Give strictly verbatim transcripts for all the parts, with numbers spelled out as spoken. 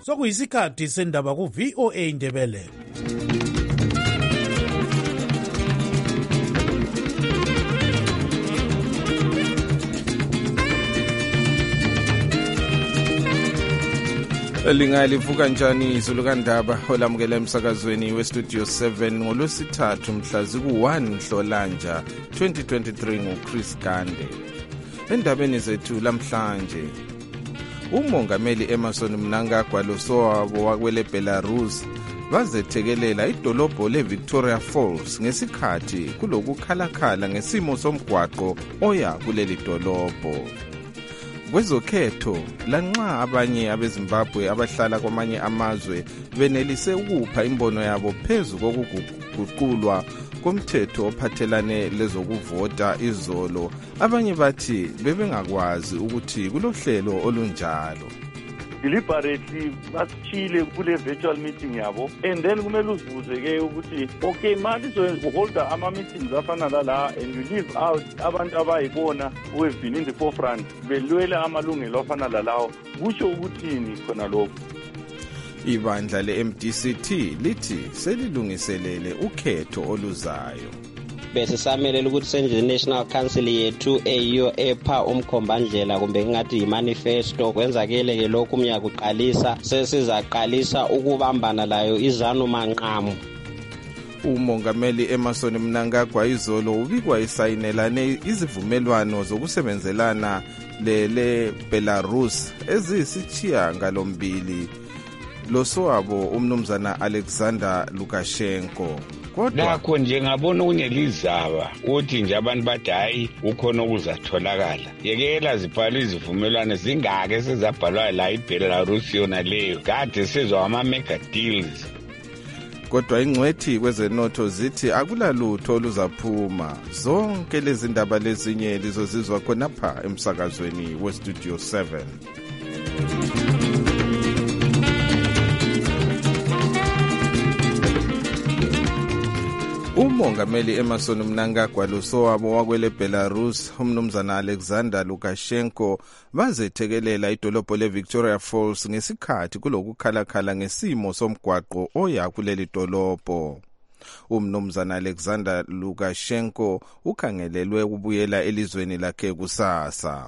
Sokuyisikhathi sendaba ku V O A Ndebele. Lingalivuka njani izulu kandaba olamukela emsakazweni westudio seven ngolwesithathu mhla ziku-one Nhlolanja twenty twenty-three nguChris Gande. Endabeni zethu lamhlanje, umongameli Emmerson Mnangagwa losowabo wakwele Belarus bazethekelela idolobho leVictoria Falls ngesikhathi kulokukhalakhala ngesimo somgwaqo oya kuleli dolobho. Kwezokhetho, lanxa abanye abeZimbabwe abahlala kwamanye amazwe benelise ukupha imbono yabo phezu kokuguqulwa komthetho ophathelane lezokuvota izolo, abanye bathi bebengakwazi ukuthi kulohlelo olunjalo. Deliberately basithile kule virtual meeting yabo, and then kumele uzibuze-ke ukuthi okay manje uholda ama-meetings afana lala and you leave out abantu abayibona who have been in the forefront belwela amalungelo afana lalawo, kusho ukuthini khona lokho? Ibandla le-M D C T lithi selilungiselele ukhetho oluzayo. Bese samelela ukuthi senze i-National Council yethu eyiyo epha umkhombandlela kumbe ngathi i-manifesto. Kwenzakele ke lokhu umnyaka uqalisa, sesizaqalisa ukubambana layo izanu manqamu. Umongameli Emmerson Mnangagwa izolo ubikwa isayinelane izivumelwano zokusebenzelana lele Belarus ezisitshiya ngalombili losowabo umnumzana Alexander Lukashenko. Nakho nje ngabona kunelizaba uthi nje abantu bathi hayi ukhona okuzatholakala. Yekela zibhalwe izivumelwano zingake sezabhalwa la iBelarus yona leyo. Kade sizwa ama mega deals. Kodwa ingcwethi kwezenotho zithi akulalutho oluzaphuma. Zonke lezi ndaba lezinye lizozizwa khonapha emsakazweni westudio seven. Umongameli Emmerson Mnangagwa losowabo wakwele Belarus umnumzana Alexander Lukashenko bazethekelela idolobho leVictoria Falls ngesikhathi kulokukhalakhala ngesimo somgwaqo oya kuleli dolobho. Umnumzana Alexander Lukashenko ukhangelelwe ukubuyela elizweni lakhe kusasa.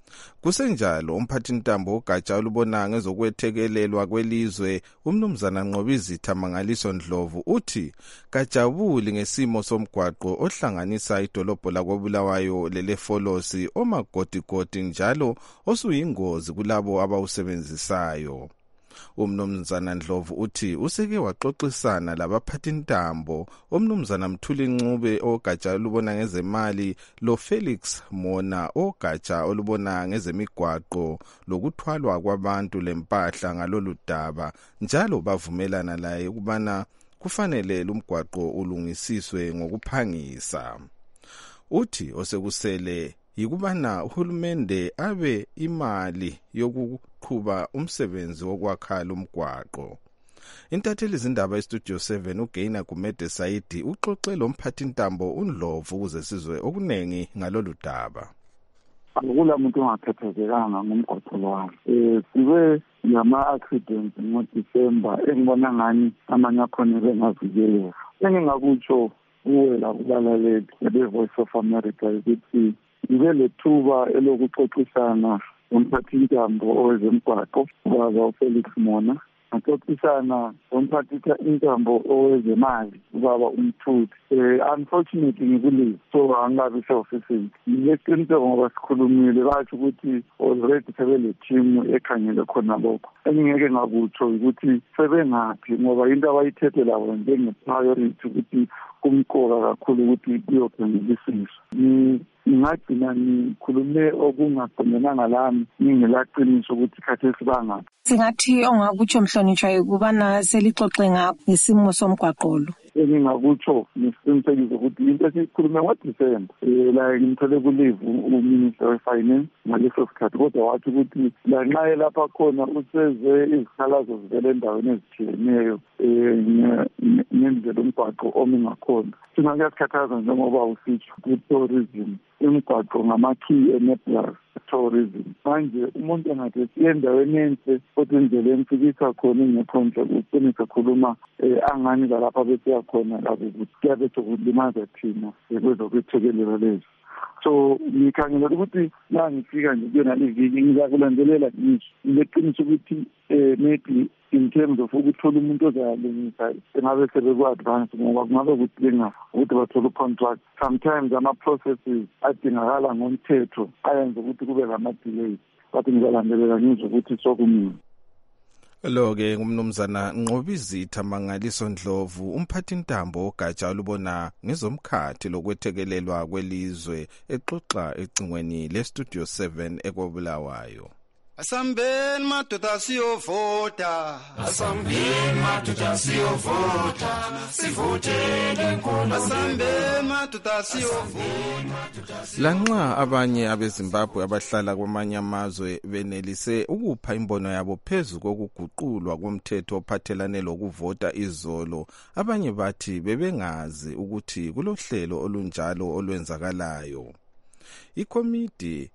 Kusenjalo umphathintambo ogatsha olubona ngezokwethekelelwa kwelizwe umnumzana Nqobizitha Mangaliso Ndlovu uthi kajabuli ngesimo somgwaqo ohlanganisa idolobho lakoBulawayo lelefolosi omagodigodi njalo osuyingozi kulabo abawusebenzisayo. Umnumzana Ndlovu uthi useke waxoxisana labaphathintambo omnumzana Mthuli Ncube ogatsha olubona ngezemali lo Felix Mona ogatsha olubona ngezemigwaqo lokuthwalwa kwabantu lempahla ngalolu daba, njalo bavumelana laye ukubana kufanele lumgwaqo ulungisiswe ngokuphangisa. Uthi osekusele yikubana uhulumende abe imali yokuqhuba umsebenzi wokwakha lumgwaqo. Intatheli izindaba estudio seven uGaina Gumede Saidi uxoxe lo mphathintambo uNdlovu ukuze sizwe okunengi ngalolu daba. Akula muntu ongakhathazekanga ngomgwaqo wawo. Eh sibe yama accidents ngoDisemba engibona ngani amanye akhona bengavikeleka. Engingakutsho uwela kubalaleli be-Voice of America ukuthi ibe lethuba elokuxoxisana umphathintambo owezemgwaqo ubaba uFelix Mona, axoxisana umphathintambo owezemali ubaba uMthuli. Eh unfortunately ngikulive so angabi se-ofisini. Ngileqiniseko ngoba sikhulumile bathi ukuthi already sebele team ekhangele khona lokho. Engingeke ngakutsho ukuthi sebengaphi ngoba into abayithethe labo njenge-priority ukuthi kumqoka kakhulu ukuthi kuyokhangelisiswa. Ngingagcina ngikhulume okungaqondenanga lami ngingelaqiniso ukuthi khathesi bangaphi. Singathi ongakutsho mhlonishwa ukubana selixoxe ngakho ngesimo somgwaqo lo. Engingakutsho nesiqinisekiso ukuthi into esikhulume ngoDisemba la ngimthole kulive uMinister weFinance ngaleso sikhathi, kodwa wathi ukuthi lanxa elapha khona useze izikhalazo zivele endaweni ezithiyeneyo ngendlela umgwaqo omi ngakhona. Thina kuyasikhathaza njengoba usitsho ku-tourism imigwaqo ngama-key enablers tourism. Manje umuntu engathi esiye endaweni enhle kodwa indlela emfikisa khona ingekho nhle ugcine sekhuluma um angani kalapha besiya khona labo ukuthi kuyabethe kulimaza thina kwezokuthekelelo lezi. So ngikhangelela ukuthi la ngifika nje kuyona liviki ngizakulandelela ngisho ngileqiniso ukuthi um maybe in terms of ukuthola umuntu ozayalungisa engabe sebeku-advance ngoba kungabe kudinga ukuthi bathole ucontract. Sometimes ama-processes adingakala ngomthetho ayenza ukuthi kube lama-delays, but ngizalandelela ngizwe ukuthi sokumina. Lo-ke ngumnumzana Nqobizitha Mangaliso Ndlovu, umphathintambo ogatsha olubona ngezomkhathi lokwethekelelwa kwelizwe, exoxa ecingweni le-Studio seven eKobulawayo. Asambeni madoda siyovota, asambeni madoda siyovota, sivotele nkulu, asambeni madoda siyovota. Lanxa abanye abeZimbabwe abahlala kwamanye amazwe benelise ukupha imbono yabo phezu kokuguqulwa komthetho ophathelane lokuvota izolo, abanye bathi bebengazi ukuthi kulohlelo olunjalo olwenzakalayo. Ikomiti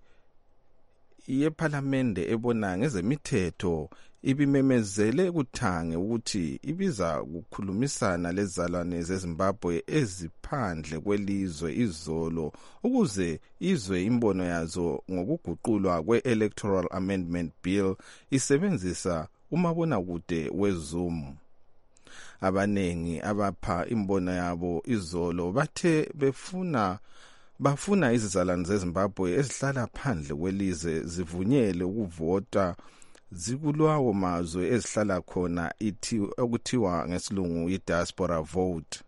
yePhalamende ebona ngezemithetho ibimemezele kuthange ukuthi ibiza kukhulumisana lezalwane zeZimbabwe eziphandle kwelizwe izolo ukuze izwe imbono yazo ngokuguqulwa kwe-Electoral Amendment Bill isebenzisa umabonakude weZoom. Abanengi abapha imbono yabo izolo bathe befuna bafuna izizalwane zeZimbabwe ezihlala phandle kwelizwe zivunyele ukuvota zikulwawo mazwe ezihlala khona ithi okuthiwa ngesilungu i-diaspora vote.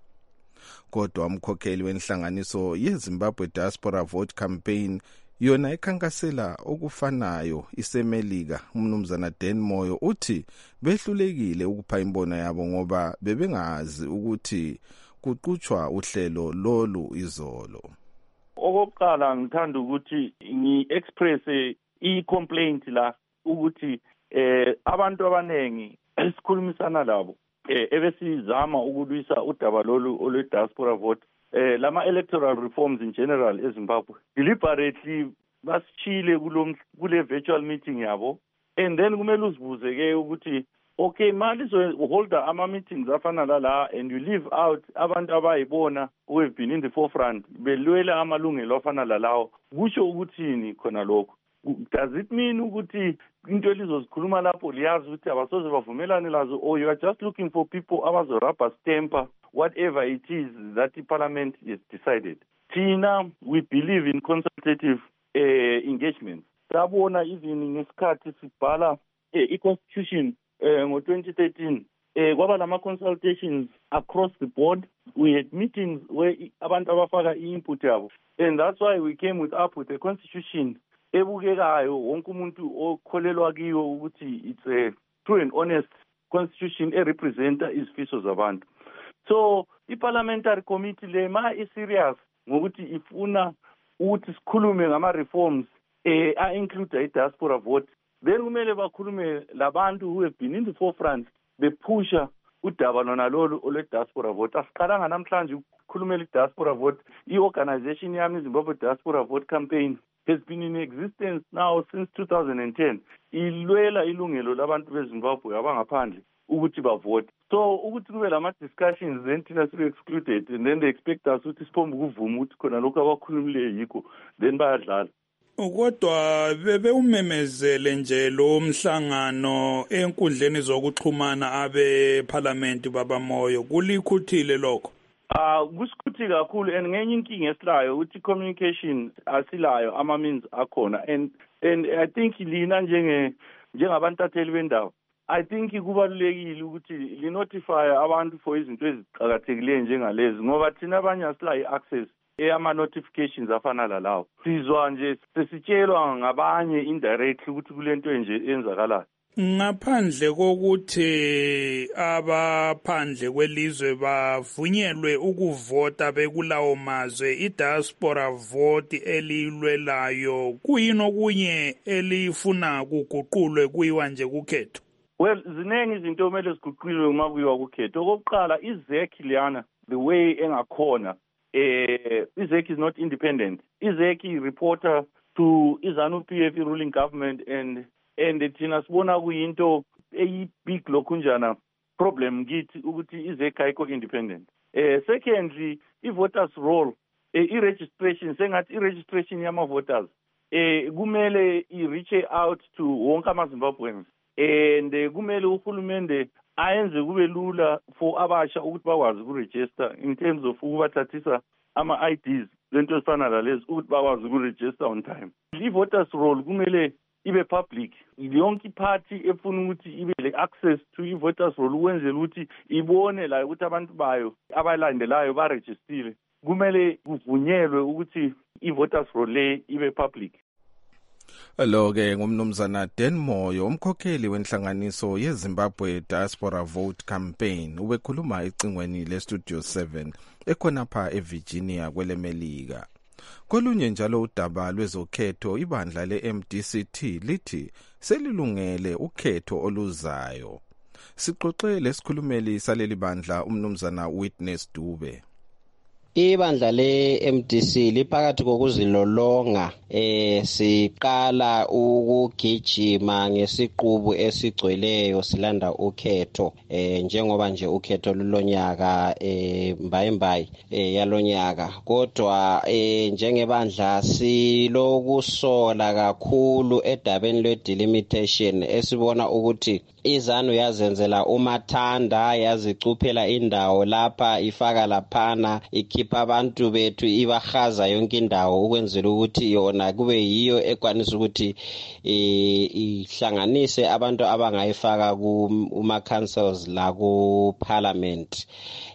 Kodwa umkhokheli wenhlanganiso yeZimbabwe Diaspora Vote Campaign yona ikhankasela okufanayo isemelika, umnumzana Dan Moyo uthi behlulekile ukupha imbono yabo ngoba bebengazi ukuthi kuqhutshwa uhlelo lolu izolo. Okokuqala ngithanda ukuthi ngi-express i-complaint la ukuthi eh abantu abanengi esikhulumisana labo eh ebesizama ukulwisa udaba lolu olwe-diaspora vote eh lama electoral reforms in general eZimbabwe deliberately basishile kule virtual meeting yabo, and then kumele uzibuze ke ukuthi okay mali so holder ama meetings afana la and you leave out abantu abayibona who have been in the forefront belwela amalungelo afana lawo, kusho ukuthini khona lokho? Does it mean ukuthi into elizozikhuluma lapho liyazi ukuthi abasoze bavumelane lazo, or you are just looking for people abazo rubber stamper whatever it is that the parliament has decided? Tina, we believe in consultative uh, engagement. Sabona even ngesikhathi sibhala i-constitution Uh, ngo twenty thirteen eh kwaba lama consultations across the board. We had meetings where abantu abafaka input yabo, and that's why we came with up with a constitution ebukekayo wonke umuntu okholelwa kiyo ukuthi it's a true and honest constitution e representa izifiso zabantu. So i-parliamentary committee le ma is serious ngokuthi ifuna ukuthi sikhulume ngama reforms eh a include i-diaspora vote, then kumele bakhulume labantu who have been in the forefront bephusha udaba lona lolu olwe-diaspora vote. Asiqalanga namhlanje ukukhulumela i-diaspora vote. I-organization yami Zimbabwe Diaspora Vote Campaign has been in existence now since two thousand ten. Ilwela ilungelo labantu beZimbabwe abangaphandle ukuthi bavote. So ukuthi kube lama-discussions then thina sibe excluded, and then they expect us ukuthi siphombe ukuvuma ukuthi khona lokhu abakhulumile yikho, then bayadlala. Kodwa bebe umemezele nje lo mhlangano enkundleni zokuxhumana abe parliament babamoyo kulikhuthile lokho. Ah kusikhuthi kakhulu, and ngenye inkinga esilayo ukuthi communication asilayo ama means akhona, and and I think lina njenge njengabantatheli bendawo I think kubalulekile ukuthi li notify abantu for izinto eziqhakathekileyo njengalezi ngoba thina abanye asilayo access eyama notifications afana lalawo. Sizwa nje sesitshelwa ngabanye indirectly ukuthi kulento nje enzakalayo. Ngaphandle kokuthi abaphandle kwelizwe bavunyelwe ukuvota bekulawo mazwe, i-diaspora vote elilwelayo kuyini okunye elifuna kuguqulwe kuyiwa nje kukhetho? Well, ziningi izinto kumele ziguqulwe uma kuyiwa kukhetho. Okokuqala, izekhi liyana the way engakhona uh, I Z E C is not independent. I Z E C reporter to ZANU P F ruling government, and and thina sibona kuyinto eyi big lokunjana problem kithi ukuthi I Z E C ayikho independent. Uh, secondly, i-voters roll, uh, i-registration, sengathi i-registration yama-voters, uh, kumele i-reach out to wonke ama-Zimbabweans, and uh, kumele uhulumende ayenze kube lula for abasha ukuthi bakwazi ukuregister in terms of ukubathathisa ama-I Ds, lento ezifana lalezi ukuthi bakwazi ukuregister on time. I-voters roll kumele ibe public. Yonke party efuna ukuthi ibe le access to i-voters roll ukwenzela ukuthi ibone la ukuthi abantu bayo abalandelayo barejistile. Kumele kuvunyelwe ukuthi i-voters roll le ibe public. Lo ke ngumnumzana Dan Moyo, umkhokheli wenhlanganiso yeZimbabwe Diaspora Vote Campaign, ubekhuluma ecingweni leStudio seven ekhona pha eVirginia kwelemelika. Kolunye njalo udaba lwezokhetho, ibandla le-M D C T lithi selilungele ukhetho oluzayo. Sixoxe lesikhulumeli saleli bandla umnumzana Witness Dube. Ibandla le-M D C liphakathi kokuzilolonga eh siqala ukugijima ngesiqubu esigcweleyo silanda ukhetho eh njengoba nje ukhetho lulonyaka eh mbayimbayi eh yalonyaka, kodwa eh njengebandla silokusola kakhulu edabeni lwe delimitation esibona ukuthi iZANU yazenzela umathanda, yazicuphela indawo lapha ifaka laphana, ikhipha abantu bethu ibahaza yonke indawo ukwenzela ukuthi yona kube yiyo ekwanisa ukuthi ihlanganise abantu abangayifaka kuma councils la ku parliament.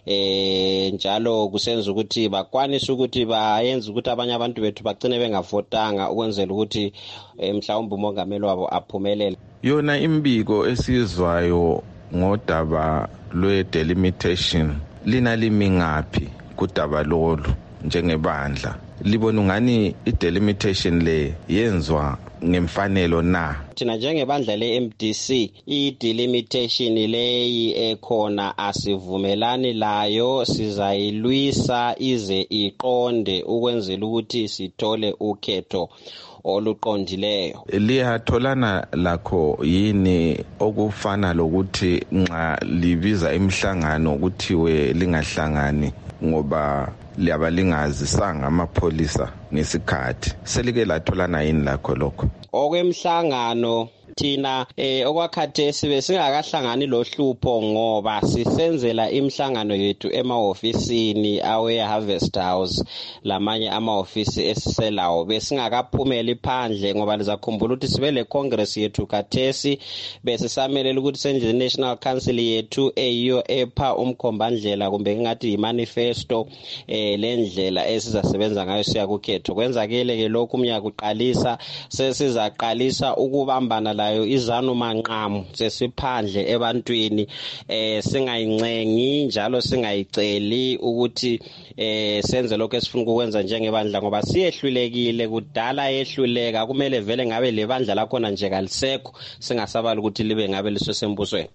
Eh njalo kusenza ukuthi bakwanisa ukuthi bayenze ukuthi abanye abantu bethu bagcine bengavotanga ukwenzela ukuthi mhlawumbe umongameli wabo aphumelele. Yona imbiko esizwayo ngodaba lwe delimitation lina limi ngaphi kudaba lolu njengebandla? Libona ngani i-delimitation le yenzwa ngemfanelo na? Thina njengebandla le-M D C i-delimitation leyi ekhona asivumelani layo, sizayilwisa ize iqonde ukwenzela ukuthi sithole ukhetho oluqondileyo. Liyatholana lakho yini okufana lokuthi nxa libiza imhlangano kuthiwe lingahlangani ngoba liyabalingazisanga amapholisa ngesikhathi? Selike latholana yini lakho lokho? Okwemhlangano thina eh okwakhathesi besingakahlangani lohlupho ngoba sisenzela imhlangano yethu ema-ofisini awe Harvest House lamanye ama-ofisi esiselawo, besingakaphumeli phandle ngoba lizakhumbula ukuthi sibe le congress yethu khathesi besisamelela ukuthi senze National Council yethu eyiyo epha umkhombandlela kumbe ngathi imanifesto eh lendlela esizasebenza ngayo siya kukhetho. Kwenzakele ke lokhu umnyaka uqalisa sesizaqalisa ukubambana la iZANU manqamu sesiphandle ebantwini eh singayincengi njalo singayiceli ukuthi eh senze lokho esifuna ukwenza njengebandla ngoba siyehlulekile kudala yehluleka. Kumele vele ngabe lebandla lakhona nje kalisekho, singasabali ukuthi libe ngabe lisosembusweni.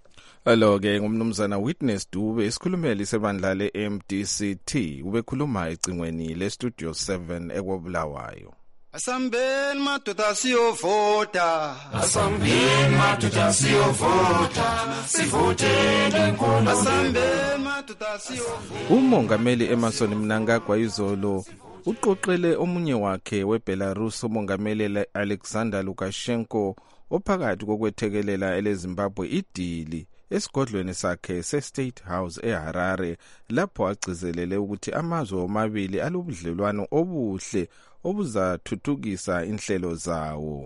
Alo ke ngumnumzana Witness Dube, isikhulumeli sebandla le-M D C T, ubekhuluma ecingweni leStudio seven ekwabulawayo. Asambeni madoda siyovota, asambeni madoda siyovota, sivotele inkulu. Asambeni madoda siyovota. Umongameli Emmerson Mnangagwa izolo uqoqele omunye wakhe weBelarus umongameli Alexander Lukashenko ophakathi kokwethekelela eleZimbabwe idili esigodlweni sakhe se-State House eHarare, lapho agcizelele ukuthi amazwe omabili alobudlelwano obuhle obuzathuthukisa inhlelo zawo.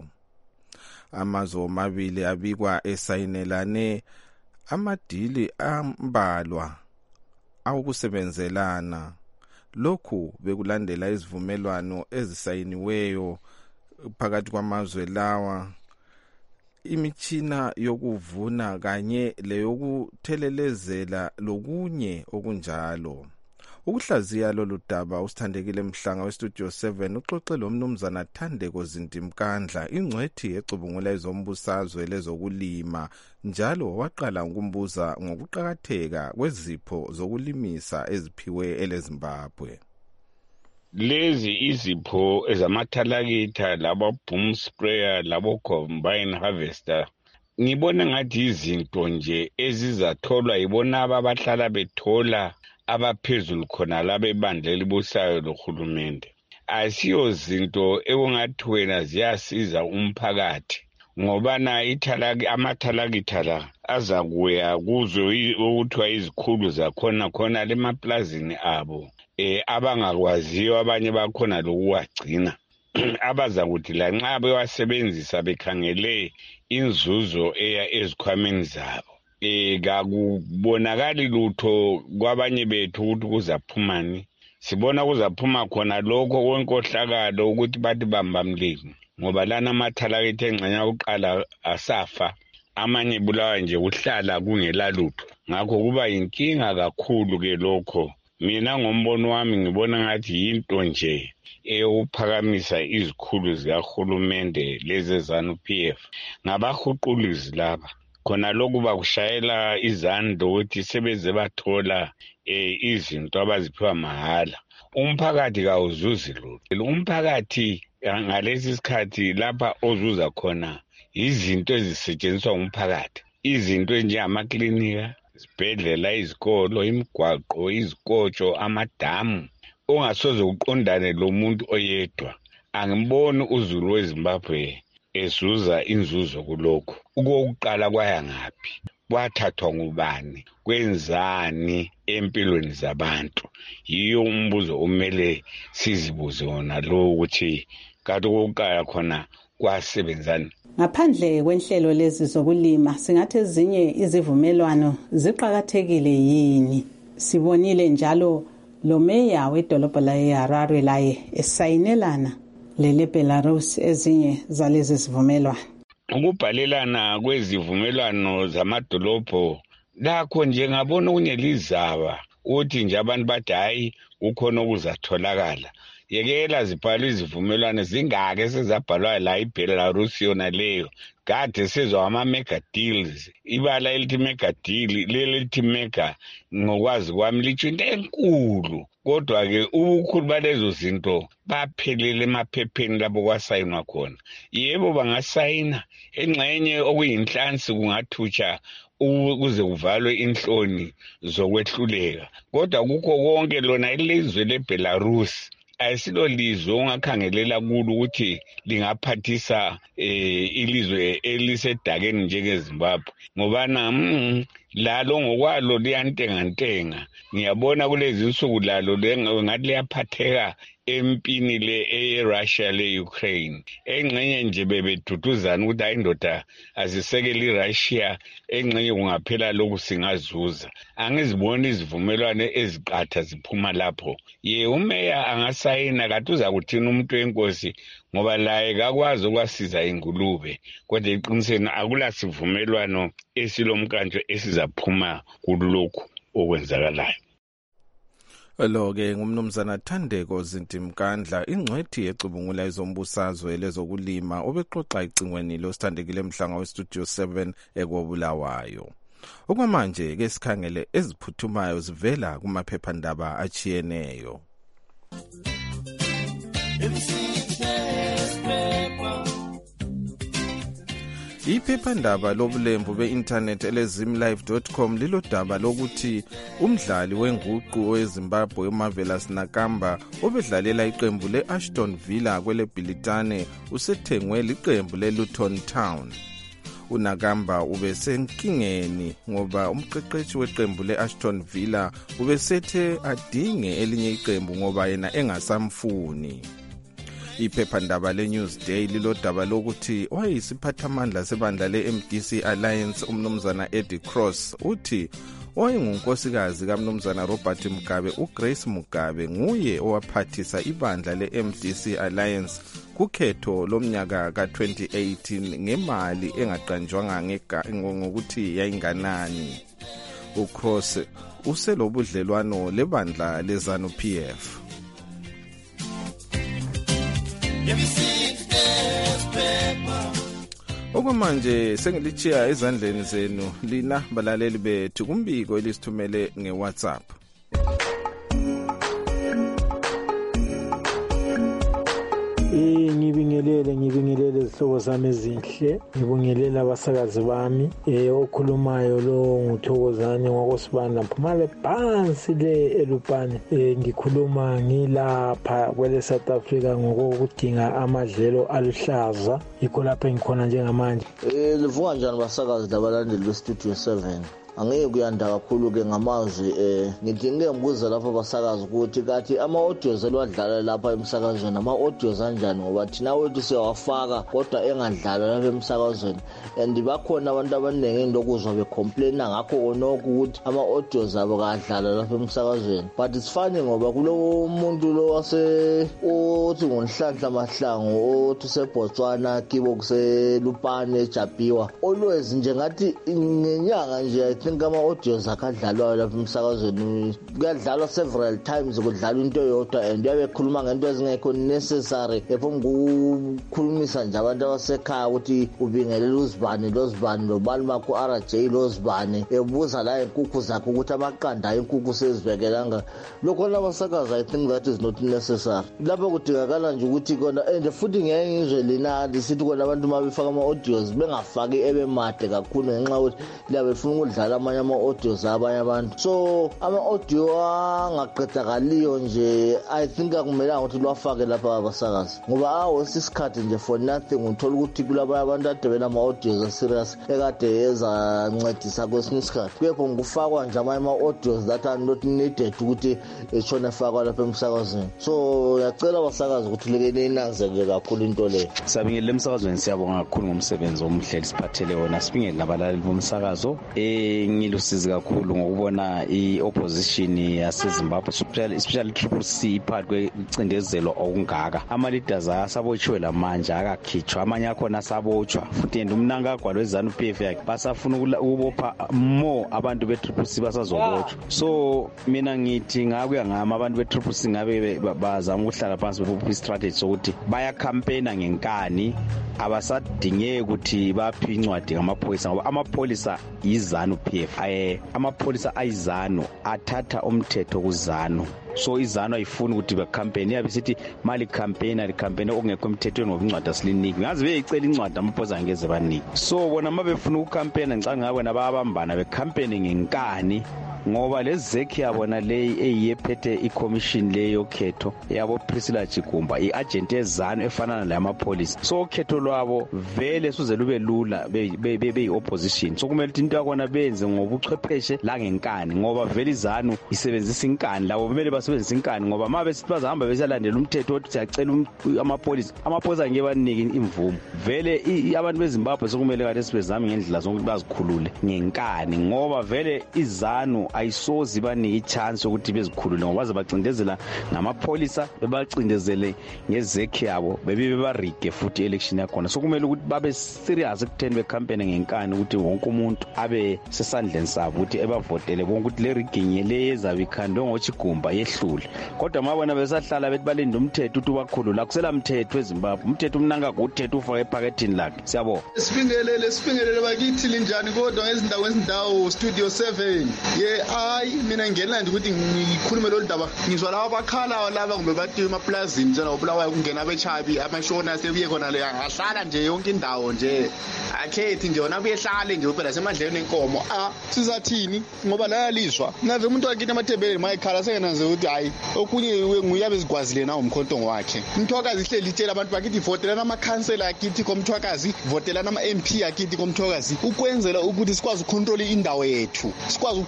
Amazwe omabili abikwa esayinelane amadili ambalwa awukusebenzelana. Lokhu bekulandela izivumelwano ezisayiniweyo phakathi kwamazwe lawa, imichina yokuvuna kanye leyokuthelelezela lokunye okunjalo. Ukuhlaziya lolu daba usithandekile Mhlanga westudio seven uxoxe lo mnumzana Thandeko Zintimkandla ingcwethi ecubungula ezombusazwe lezokulima njalo waqala ukumbuza ngokuqhakatheka kwezipho zokulimisa eziphiwe eleZimbabwe. Lezi izipho ezamathalakitha labo boom sprayer labo combine harvester ngibona ngathi izinto nje ezizatholwa yibona abahlala bethola abaphezulu khona laba ebandla libusayo lohulumende. Asiyo zinto ekungathi wena ziyasiza umphakathi ngoba na ithalaki amathalakitha la azakuya kuzo ukuthiwa izikhulu zakhona khona lemaplazini abo eh abangakwaziyo abanye bakhona lokuwagcina abazakuthi la nxa bewasebenzisa bekhangele inzuzo eya ezikhwameni zabo eh kakubonakali lutho kwabanye bethu ukuthi kuzaphumani. Sibona kuzaphuma khona lokho konkohlakalo ukuthi bathi bamba mlimi ngoba lana amathalakitha engxenya uqala asafa amanye bulawa nje uhlala kungela lutho. Ngakho kuba inkinga kakhulu ke lokho. Mina ngombono wami ngibona ngathi into nje eyophakamisa izikhulu zikahulumende lezi ZANU-P F ngabahuqulizi laba khona lokhu bakushayela izando ukuthi sebeze bathola eh izinto abaziphiwa mahala. Umphakathi kawuzuzi lutho. Umphakathi ngalesi sikhathi lapha ozuza khona izinto ezisetshenziswa umphakathi, izinto njengamaklinika, izibhedlela, izikolo, imigwaqo, izikotsho, amadamu. Ongasoze uqondane lo muntu oyedwa. Angiboni uZulu weZimbabwe ezuza inzuzo kulokho. Ukuqala kwaya ngapi? Kwathathwa ngubani? Kwenzani empilweni zabantu? Yiyo umbuzo omele sizibuze wona lo ukuthi kanti ukuqala khona kwasebenzani. Ngaphandle kwenhlelo lezi zokulima singathi ezinye izivumelwano ziqhakathekile yini? Sibonile njalo lo meya wedolobha la eHarare laye esayinelana lele Belarus ezinye zalezi zivumelwano. Ukubhalelana kwezivumelwano zamadolobho lakho nje ngabona kunelizaba uthi nje abantu bathi hayi ukhona okuzatholakala. Yekela zibhalwe izivumelwano zingake sezabhalwa la iBelarus yona leyo kade sizwa ama mega deals. Ibala elithi mega deal lelithi mega ngokwazi kwami lithi into enkulu. Kodwa ke ubukhulu balezo zinto baphelele emaphepheni labo kwasayinwa khona. Yebo bangasayina engxenye okuyinhlansi kungathutsha ukuze kuvalwe inhloni zokwehluleka. Kodwa kukho konke lona ilizwe leBelarus ayisilo lizwe ongakhangelela kulo ukuthi lingaphathisa eh ilizwe elisedakeni njengeZimbabwe ngoba na mm, lalo ngokwalo liyantenga ntenga. Ngiyabona kulezi insuku lalo ngathi liyaphatheka empini le eRussia leUkraine engxenye nje bebeduduzana ukuthi ayindoda azisekele iRussia engxenye kungaphela lokhu singazuza. Angiziboni izivumelwano eziqatha ziphuma lapho. Ye umeya angasayina kathi uza kuthina umuntu wenkosi ngoba laye kakwazi ukwasiza ingulube kodwa eqiniseni akula sivumelwano esilomkanjo esizaphuma kulokhu okwenzakalayo. Lo ke ngumnumzana Thandeko Zintimkandla ingcwethi ecubungula ezombusazwe lezokulima obexoxa icingweni losithandekile Mhlanga westudio seven ekobulawayo. Okwamanje ke sikhangele eziphuthumayo zivela kumaphephandaba achiyeneyo. Iphephandaba lobulembu be-internet elezimlive dot com lilodaba lokuthi umdlali wenguqu weZimbabwe uMarvelous Nakamba obedlalela iqembu le-Ashton Villa kwele Bilitane usethengwe liqembu leLuton Town. uNakamba ubesenkingeni ngoba umqeqeshi weqembu leAshton Villa ubesethe adinge elinye iqembu ngoba yena engasamfuni. Iphephandaba leNewsday lilodaba lokuthi wayisiphathamandla sebandla le-M D C Alliance umnumzana Eddie Cross uthi owayengunkosikazi kamnumzana Robert Mugabe uGrace Mugabe nguye owaphathisa ibandla le-M D C Alliance kukhetho lomnyaka ka twenty eighteen ngemali engaqanjwanga ngokuthi yayinganani. uCross uselobudlelwano lebandla leZANU P F. Okwamanje sengilichiya ezandleni zenu lina balaleli bethu kumbiko elisithumele ngeWhatsApp. Eh ngibingelele ngibingelele izihlobo zami ezinhle ngibingelela abasakazi bami eh okhulumayo lo nguthokozane ngokosibanda Mpumale phansi le elupane eh ngikhuluma ngilapha kwele South Africa ngokudinga amadlelo aluhlaza yikho lapha ngikhona njengamanje. Eh livuka njani basakazi labalandeli beStudio seven? Angeke kuyanda kakhulu ke ngamazwi eh ngidinge ngibuza lapha basakazi ukuthi kathi ama audios elwadlala lapha emsakazweni ama audios kanjani ngoba thina wethu siyawafaka kodwa engadlala lapha emsakazweni and bakhona abantu abaningi engizokuzwa becomplaina ngakho konke ukuthi ama audios abo kadlala lapha emsakazweni but it's funny ngoba kulo muntu lo wase othi ngonhlanhla mahlango othi seBotswana kibo kuselupane eJapiwa always nje ngathi ngenyanga nje think ama audios akadlalwa lapha emsakazweni kuyadlalwa several times kudlalwa into yodwa and yabe khuluma ngento ezingekho necessary epho ukukhulumisa nje abantu abasekhaya ukuthi ubingelela uzibani lozibani lobani makho R J lozibani ebuza la inkukhu zakhe ukuthi amaqanda inkukhu sezibekelanga lokho labasakaza I think that is not necessary lapho kudingakala nje ukuthi kona and futhi ngeke ngizwe lina lisithi kona abantu mabefaka ama audios bengafaki ebemade kakhulu ngenxa ukuthi labe funa ukudlala amanye ama audios abanye abantu so ama audio angaqedakaliyo nje I think akumela ukuthi lwafake lapha abasakazi ngoba awu sisikhathi nje for nothing uthola ukuthi kulabo abantu adebela ama audios serious ekade eza ncedisa kwesinye isikhathi kepho ngufakwa nje ama audios that are not needed ukuthi eshona fakwa lapha emsakazweni so yacela abasakazi ukuthi lekene inaze nje kakhulu into le sabingele emsakazweni siyabonga kakhulu ngomsebenzi omhle siphathele wona sibingele nabalali bomsakazo eh ngilusizi kakhulu ngokubona iopposition yaseZimbabwe especially Triple C part kwecindezelo okungaka ama leaders asabotshiwe lamanje akakhitshwa amanye akhona asabotshwa futhi umnanga gwalo weZANU P F yakhe basafuna ukubopha more abantu beTriple C basazobotshwa so mina ngithi ngakuya ngama abantu beTriple C ngabe bazama ukuhlala phansi bebopha istrategy sokuthi baya campaigna ngenkani abasadingeke ukuthi baphi incwadi ngamaphoyisa ngoba amaphoyisa yiZANU P F eh amaphoyisa ayiZANU athatha umthetho kuZANU so iZANU ayifuni ukuthi be campaign yabe sithi mali campaign ali campaign okungekho emthethweni ngokuncwadi asiliniki ngazi beyicela incwadi amaphoyisa ngeze baniki so bona mabefuna ukucampaign ngicanga ngabo nababambana be campaign ngenkani ngoba lezekhi yabona le eyephethe iCommission leyo khetho yabo Priscilla Chigumba iagent yeZANU efana la amapolice so khetho lwabo vele suze lube lula be be opposition so kumele into yakona benze ngobuchwepheshe la ngenkani ngoba vele iZANU isebenzisa inkani labo kumele basebenzisa inkani ngoba mabe sibazahamba besalandela umthetho othi siyacela amapolice amapolice angeke banike imvumo vele abantu beZimbabwe sokumele kade sibezama ngendlela zonke bazikhulule ngenkani ngoba vele iZANU ayisozi banike ichance ukuthi bezikhulule ngoba bazabacindezela ngamapholisa bebacindezele ngezekhi yabo bebe barige futhi election yakona so kumele ukuthi babe serious ekutheni becampaign ngenkani ukuthi wonke umuntu abe sesandleni sabo ukuthi ebavotele bonke ukuthi le rigging le yezabe ikhandwe ngoChigumba yehlule kodwa mabona besahlala bethi balinde umthetho ukuthi bakhulula kusela umthetho eZimbabwe umthetho umnanga kuthetho ufake ephakethini lakhe siyabona sibingelele sibingelele bakithi linjani kodwa ngezindawo ezindawo Studio seven ye hayi mina ngena nje ukuthi ngikhulume lo ndaba ngizwa laba bakhala laba kumbe bathi emaplazini njalo obulawayo kungena abechabi amashona sebuye khona le ngahlala nje yonke indawo nje akhethi nje wona kuyehlale nje phela semadleni enkomo ah sizathini ngoba la yalizwa ngave umuntu wakithi amathebeleni mayikhala sengenaze ukuthi hayi okunye nguyabe zigwazile nawo umkhontongo wakhe umthwakazi ihleli itshela abantu bakithi votelana ama council akithi komthwakazi votelana ama M P akithi komthwakazi ukwenzela ukuthi sikwazi ucontrol indawo yethu sikwazi ucontrol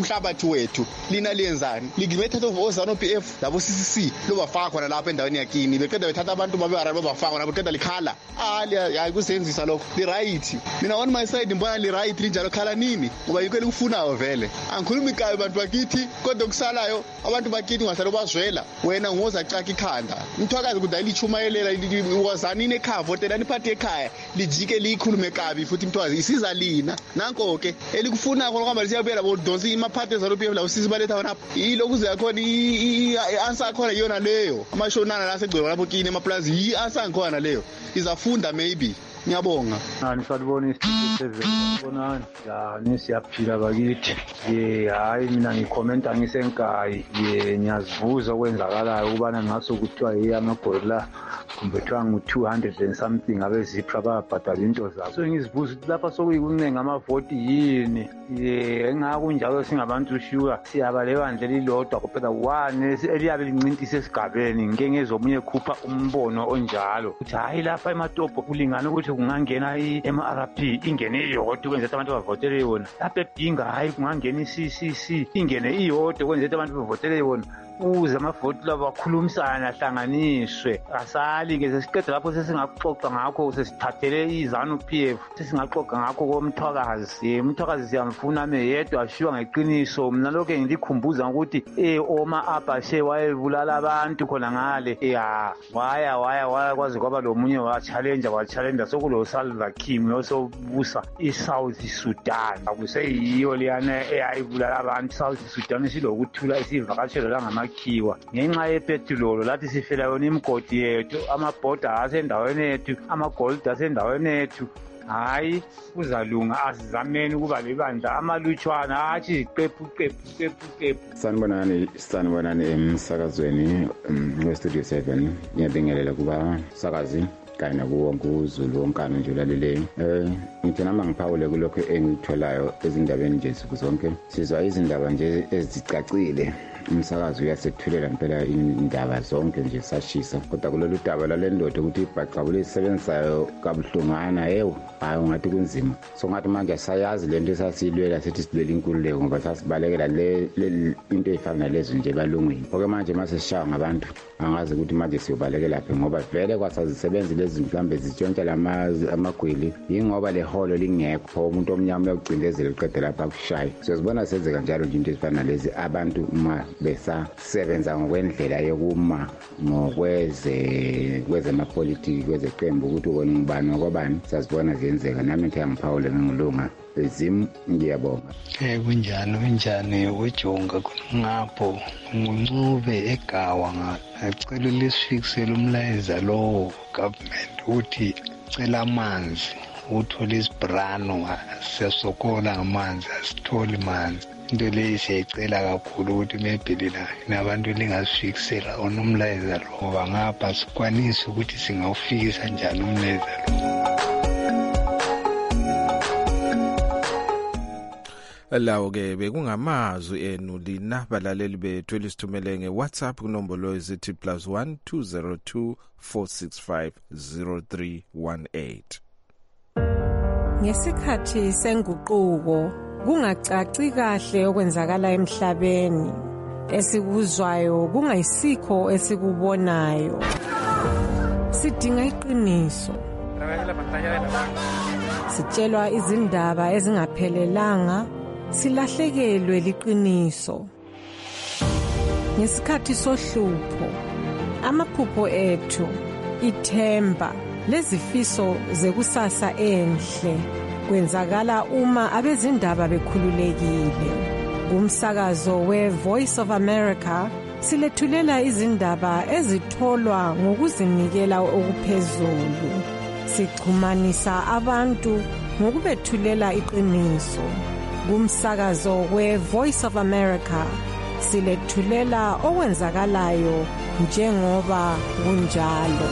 umhlabathi wethu lina liyenzani likibethatha ozano P F labo C C C lo bafaka khona lapha endaweni yakini beqeda bethatha abantu babeharare babafaka nabo beqeda likhala ali hayi kusenzisa lokho li right mina on my side mbona li right linjalo khala nini ngoba yikho elikufunayo vele angikhulumi ikayo abantu bakithi kodwa kusalayo abantu bakithi ngasalo bazwela wena ngoza caka ikhanda umthwakazi kuda ilichumayelela wazanini ekhaya votelani party ekhaya lijike likhulume kabi futhi umthwakazi isiza lina nanko ke elikufuna khona kwamba lisiyabela bodonsi imaphathe zalo P F la usisi baletha wona yilokhu ziyakhona i-answer khona yona leyo amashonana la segcwele lapho kini emaplazi yi-answer khona leyo izafunda maybe ngiyabonga ani salibona isithuthi seven bonani ya nisiyaphila bakithi ye hayi mina ngikhomenta ngisenkayi ye ngiyazivuza okwenzakalayo ukubana ngaso kuthiwa yamagorilla kumbe kuthiwa ngu two hundred and something abezipra babhadala into zabo so ngizivuza ukuthi lapha sokuyikuncenga amavoti yini ye engakunjalo singabantu sure siyabaleka nje lilodwa kuphela one eliyabe lincintisa esigabeni ngeke ngezomunye khupha umbono onjalo ukuthi hayi lapha ematopo kulingana ukuthi kungangena i-M R P ingene iyodwa kwenza abantu bavotele yona lapha edinga hayi kungangena i-C C C ingene iyodwa kwenza abantu bavotele yona uze amavoti labo bakhulumisana ahlanganiswe asali ke sesiqeda lapho sesingaxoxa ngakho sesithathele izanu P F sesingaxoxa ngakho komthwakazi umthwakazi siyamfuna meyedwa ashiwa ngeqiniso mina lokho ngilikhumbuza ukuthi eh oma abashe wayebulala abantu khona ngale ya waya waya waya kwazi kwaba lo munye wa challenge wa challenge sokulo Salva Kiir yosobusa iSouth Sudan akuseyiyo liyana eyayibulala abantu South Sudan silokuthula isivakashelo langa khiwa ngenxa yepetrol lathi sifela yona imigodi yethu amabhoda asendaweni yethu amagold asendaweni yethu hayi kuzalunga asizameni kuba lebandla amalutshwana athi iqephu iqephu iqephu iqephu sanibonani sanibonani emsakazweni westudio seven ngiyabingelela kuba sakazi kanye nakuwo wonke uZulu wonkana nje ulaleleyo eh ngithi nama ngiphawule kulokho engitholayo ezindabeni nje zonke sizwa izindaba nje ezicacile umsakazo uyasethulela impela indaba zonke nje sashisa kodwa kulolu daba lalendoda ukuthi ibhaqabule isebenzayo kabuhlungana yewo hayi ungathi kunzima so ngathi manje sayazi lento esasilwela sithi silwela inkululeko ngoba sasibalekela le into efana lezo nje balungwini oke manje mase sishaya ngabantu angazi ukuthi manje siyobalekela lapha ngoba vele kwasazisebenza lezi mhlambe zitshontsha lamazi amagwili ingoba leholo lingekho umuntu omnyama uyagcindezela iqede lapha kushaya siyazibona senzeka njalo nje into efana lezi abantu uma besa sebenza ngokwendlela yokuma ngokweze kwezemapolitiki kwezeqembu ukuthi ubone ngibani ngobani sazibona ziyenzeka nami nthi angiphawule ngilunga ezim ngiyabonga eh kunjani kunjani ujonga ngapho nguncube egawa ngacela lesifikisele umlayeza lo government uthi cela amanzi uthola isibrano siyasokola ngamanzi asitholi manzi into leyi siyayicela kakhulu ukuthi mebhelila nabantu lingasifikisela onomlayeza lo ngoba ngapha sikwanise ukuthi singawufikisa njani umlayeza lo lawo ke bekungamazwi enu lina balaleli bethu elisithumele ngeWhatsApp kunombolo ezithi plus one two zero two four six five zero three one eight. Ngesikhathi senguquko kungacaci kahle okwenzakala emhlabeni esikuzwayo kungayisikho esikubonayo sidinga iqiniso sitshelwa izindaba ezingaphelelanga silahlekelwe liqiniso ngesikhathi sohlupho amaphupho ethu ithemba lezifiso zekusasa enhle kwenzakala uma abezindaba bekhululekile kumsakazo we Voice of America silethulela izindaba ezitholwa ngokuzinikela okuphezulu sichumanisa abantu ngokubethulela iqiniso kumsakazo we Voice of America silethulela okwenzakalayo njengoba kunjalo.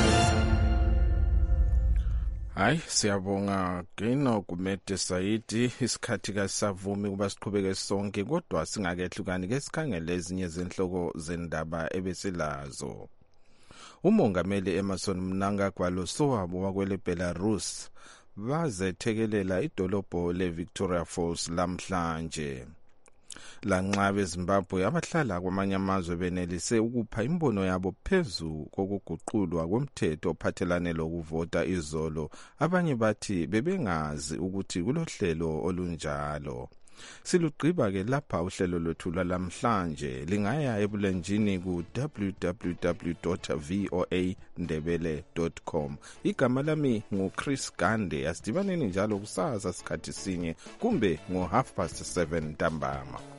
Hayi siyabonga Gino Kumete Saidi isikhathi kasavumi kuba siqhubeke sonke kodwa singakehlukani ke sikhangele ezinye zenhloko zendaba ebesilazo. Umongameli Emmerson Mnangagwa losowabo wakwele Belarus bazethekelela idolobho le Victoria Falls lamhlanje. lanxa beZimbabwe abahlala kwamanye amazwe benelise ukupha imbono yabo phezu kokuguqulwa komthetho ophathelane lokuvota izolo, abanye bathi bebengazi ukuthi kulohlelo olunjalo. Silugqiba ke lapha uhlelo lwethu lwalamhlanje. Lingaya ebulenjini ku w w w dot v o a ndebele dot com. Igama lami ngu Chris Gande. Asidibaneni njalo kusasa sikhathi sinye kumbe ngo half past seven ntambama.